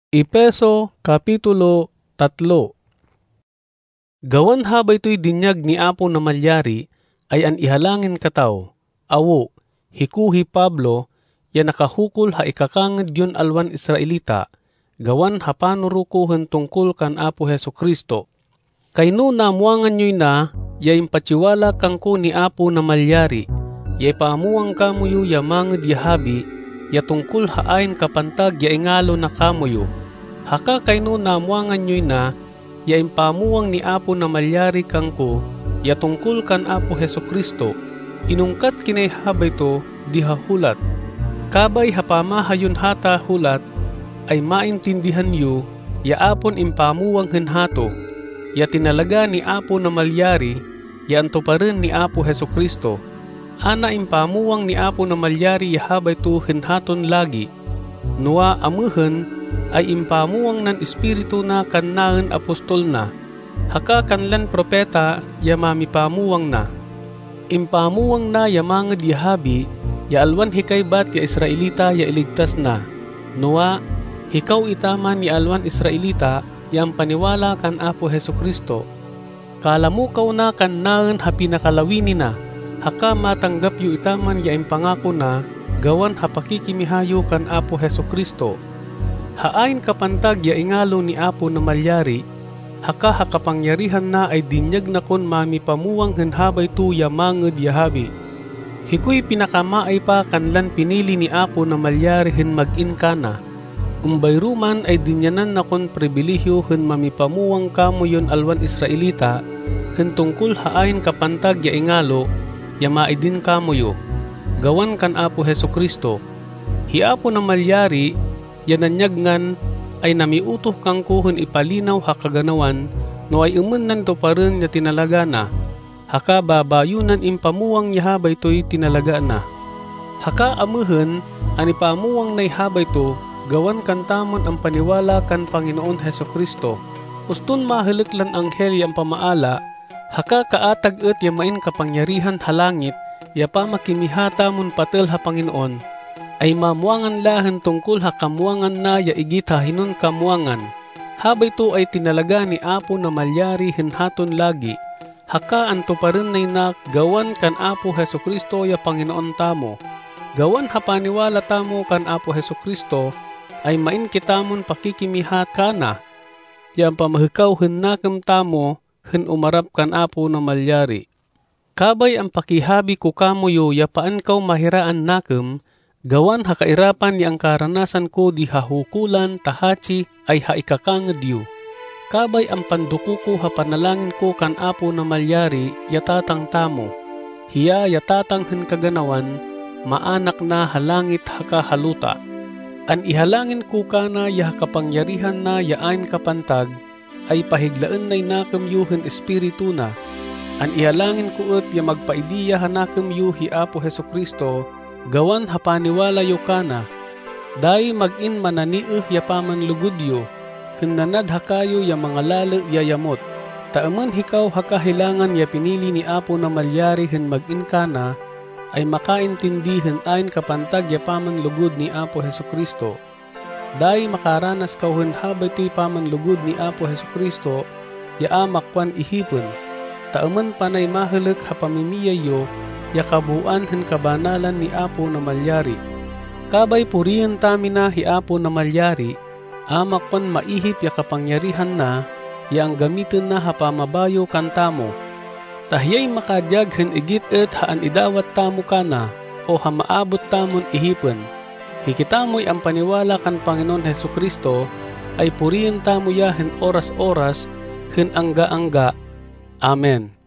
Efeso Kapitulo 3. Gawan habay to'y dinyag ni Apo na malyari, ay an ihalangin kataw. Awo, hikuhi Pablo, ya nakahukol ha ikakanged yun alwan Israelita, gawan ha panurukuhen tungkol kan Apo Hesu Kristo. Kayno namuangan nyo'y na, ya impatsiwala kangko ni Apo na malyari, ya ipaamuang kamuyo ya manged ya habi, ya tungkol haain kapantag ya ingalo na kamuyo. Haka kayno namuangan nyo'y na, ya impamuang ni Apo na malyari kangko, ya tungkol kan Apo Hesu Kristo, inungkat kinayhabay to dihahulat. Kabay hapamahayon hata hulat, ay maintindihan yu, ya apon impamuang henhato, ya tinalaga ni Apo na malyari, ya anto pa rin ni Apo Hesu Kristo. Ana impamuang ni Apo na malyari ya habay to henhaton lagi. Nuwa amuhen, ay impamuang nan espiritu na kannaen apostol na, haka kanlan propeta ya mamipamuang na. Impamuang na ya manged ya habi, ya alwan hikay bat ya Israelita ya iligtas na. Nuwa, hikaw itaman ni alwan Israelita ya ang paniwala kan Apo Hesu Kristo. Kalamukaw na kannaen ha pinakalawini na, haka matanggap yu itaman ya impangako na, gawan ha pakikimihayo kan Apo Hesu Kristo. Haain kapantag ya ingalo ni Apo na malyari, haka hakapangyarihan na ay dinyag na kon mamipamuang henhabay tu ya manged ya habi. Hikuy pinakamaay pa kanlan pinili ni Apo na malyari hen mag-in-kana. Umbayruman ay dinyanan na kon pribilehyo hen mamipamuang kamuyon alwan Israelita, hen tungkol haain kapantag ya ingalo, ya maidin kamuyo. Gawan kan Apo Hesu Kristo. Hi Apo na malyari, yananyagngan ay namiutoh kangkuhon ipalinaw hakaganawan, no ay umunnan to pa rin ya tinalaga na, haka babayunan impamuang ya habay to'y tinalaga na. Haka amuhen, anipamuang na habay to, gawan kantamon ang paniwala kan Panginoon Hesu Kristo. Ustun mahaliklan anghel yang pamaala, haka kaatag et ya main kapangyarihan halangit, ya pamakimihata mun patel ha Panginoon, ay mamuangan lahen tungkol ha kamuangan na ya igit ha hinon kamuangan. Habay to ay tinalaga ni Apo na malyari henhaton lagi, haka anto pa rin na gawan kan Apo Hesu Kristo ya Panginoon tamo. Gawan ha paniwala tamo kan Apo Hesu Kristo, ay main kitamon pakikimihat kana, ya pamahikaw hen nakam tamo hen umarap kan Apo na malyari. Kabay ang pakihabi ko kamuyo ya paan kaw mahiraan nakam, gawan ha kairapan ni ang karanasan ko di hahukulan tahachi ay haikakanged yu. Kabay ang pandukuko ha panalangin ko kan Apo na malyari yatatang tamo. Hiya yatatang hen kaganawan, maanak na halangit haka haluta. An ihalangin ko kana ya kapangyarihan na yaain kapantag, ay pahiglaan nay nakam yu hen espiritu na. An ihalangin ko et ya magpaidiya hanakam yu hi Apo Hesu Kristo, gawan ha paniwala yu kana. Dai mag-in mananieh ya pamanlugod yu, hen nanad hakayo ya mga lalo ya yamot. Taaman hikaw hakahilangan ya pinili ni Apo na malyari hen mag-in kana, ay makaintindi hen ain kapantag ya pamanlugod ni Apo Hesu Kristo. Dai makaranas kaw hen habay to'y pamanlugod ni Apo Hesu Kristo, ya amakwan ihipon. Taaman panay mahalek ha pamimiyayo, ya kabuuan hen kabanalan ni Apo na malyari. Kabay purihan tami na hi Apo na malyari, amakpan maihip ya kapangyarihan na, ya ang gamitin na ha pamabayo kantamo. Tahyay makadyag hen igit et haan idawat tamo kana, o ha maabot tamon ihipon. Hikitamoy ang paniwala kan Panginoon Hesu Kristo, ay purihan tamo ya hen oras-oras, hen angga-angga. Amen.